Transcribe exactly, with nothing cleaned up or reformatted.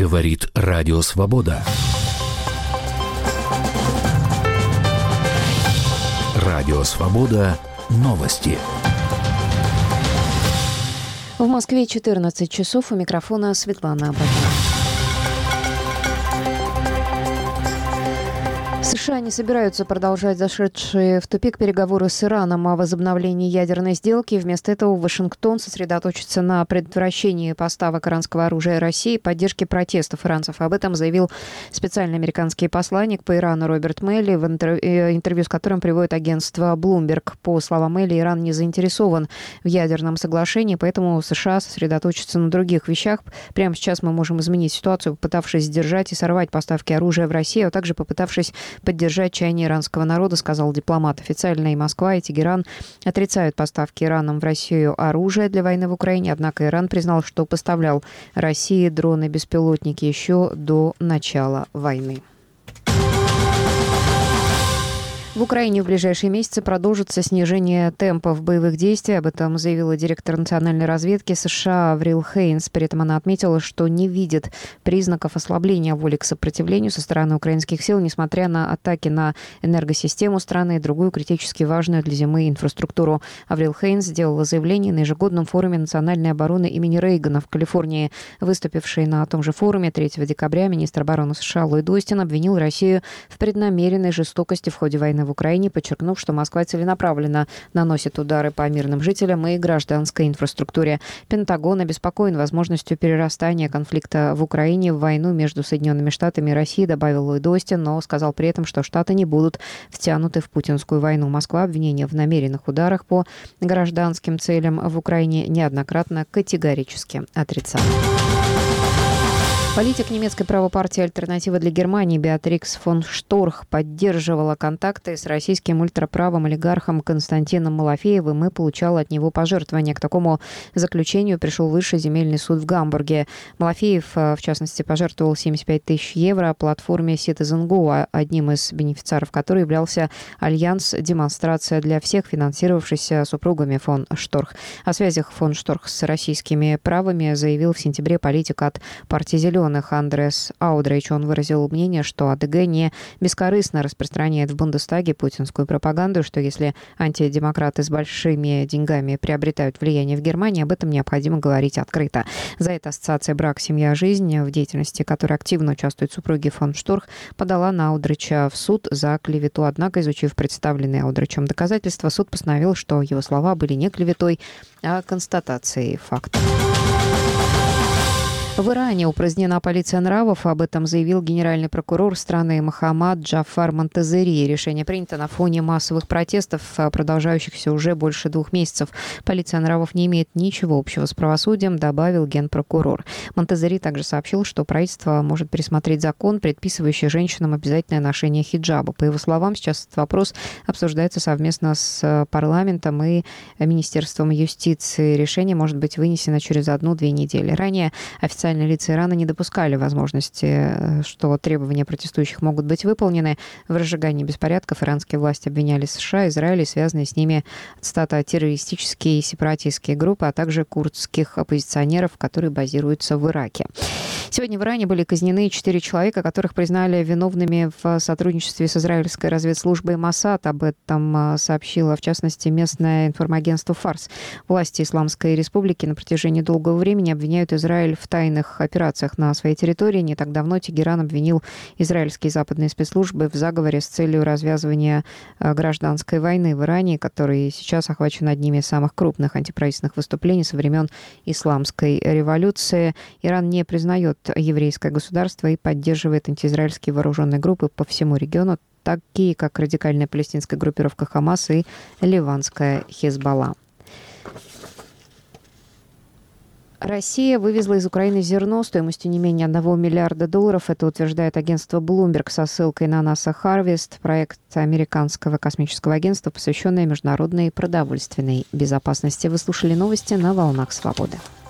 Говорит Радио Свобода. Радио Свобода. Новости. В Москве четырнадцать часов. У микрофона Светлана Абакина. США не собираются продолжать зашедшие в тупик переговоры с Ираном о возобновлении ядерной сделки. Вместо этого Вашингтон сосредоточится на предотвращении поставок иранского оружия России и поддержке протестов иранцев. Об этом заявил специальный американский посланник по Ирану Роберт Мэлли в интервью, с которым приводит агентство Bloomberg. По словам Мэлли, Иран не заинтересован в ядерном соглашении, поэтому США сосредоточатся на других вещах. Прямо сейчас мы можем изменить ситуацию, попытавшись сдержать и сорвать поставки оружия в Россию, а также попытавшись поддержать чаяние иранского народа, сказал дипломат. Официально и Москва, и Тегеран отрицают поставки Ираном в Россию оружия для войны в Украине, однако Иран признал, что поставлял России дроны-беспилотники еще до начала войны. В Украине в ближайшие месяцы продолжится снижение темпов боевых действий. Об этом заявила директор национальной разведки США Аврил Хейнс. При этом она отметила, что не видит признаков ослабления воли к сопротивлению со стороны украинских сил, несмотря на атаки на энергосистему страны и другую критически важную для зимы инфраструктуру. Аврил Хейнс сделала заявление на ежегодном форуме национальной обороны имени Рейгана в Калифорнии. Выступивший на том же форуме третьего декабря министр обороны США Ллойд Остин обвинил Россию в преднамеренной жестокости в ходе войны в Украине, подчеркнув, что Москва целенаправленно наносит удары по мирным жителям и гражданской инфраструктуре. Пентагон обеспокоен возможностью перерастания конфликта в Украине в войну между Соединенными Штатами и Россией, добавил Ллойд Остин, но сказал при этом, что Штаты не будут втянуты в путинскую войну. Москва обвинения в намеренных ударах по гражданским целям в Украине неоднократно категорически отрицала. Политик немецкой правопартии «Альтернатива для Германии» Беатрикс фон Шторх поддерживала контакты с российским ультраправым олигархом Константином Малафеевым и получала от него пожертвования. К такому заключению пришел Высший земельный суд в Гамбурге. Малафеев, в частности, пожертвовал семьдесят пять тысяч евро платформе Citizen Go, одним из бенефициаров которой являлся Альянс «Демонстрация для всех», финансировавшийся супругами фон Шторх. О связях фон Шторх с российскими правами заявил в сентябре политик от партии «Зеленых» Андрес Аудрейч. Он выразил мнение, что АДГ не бескорыстно распространяет в Бундестаге путинскую пропаганду, что если антидемократы с большими деньгами приобретают влияние в Германии, об этом необходимо говорить открыто. За это ассоциация «Брак, семья, жизнь», в деятельности которой активно участвуют супруги фон Шторх, подала на Аудрича в суд за клевету. Однако, изучив представленные Аудричем доказательства, суд постановил, что его слова были не клеветой, а констатацией факта. В Иране упразднена полиция нравов. Об этом заявил генеральный прокурор страны Мохаммад Джафар Монтазери. Решение принято на фоне массовых протестов, продолжающихся уже больше двух месяцев. Полиция нравов не имеет ничего общего с правосудием, добавил генпрокурор. Монтазери также сообщил, что правительство может пересмотреть закон, предписывающий женщинам обязательное ношение хиджаба. По его словам, сейчас этот вопрос обсуждается совместно с парламентом и Министерством юстиции. Решение может быть вынесено через одну-две недели. Ранее официально Официальные лица Ирана не допускали возможности, что требования протестующих могут быть выполнены. В разжигании беспорядков иранские власти обвиняли США, Израиль и связанные с ними, цитата, террористические и сепаратистские группы, а также курдских оппозиционеров, которые базируются в Ираке. Сегодня в Иране были казнены четыре человека, которых признали виновными в сотрудничестве с израильской разведслужбой Моссад. Об этом сообщило, в частности, местное информагентство «Фарс». Власти Исламской Республики на протяжении долгого времени обвиняют Израиль в тайных операциях на своей территории. Не так давно Тегеран обвинил израильские западные спецслужбы в заговоре с целью развязывания гражданской войны в Иране, который сейчас охвачен одними из самых крупных антиправительственных выступлений со времен Исламской революции. Иран не признает еврейское государство и поддерживает антиизраильские вооруженные группы по всему региону, такие как радикальная палестинская группировка Хамас и ливанская Хезболла. Россия вывезла из Украины зерно стоимостью не менее одного миллиарда долларов. Это утверждает агентство Bloomberg со ссылкой на NASA Harvest, проект американского космического агентства, посвященный международной продовольственной безопасности. Вы слушали новости на «Волнах Свободы».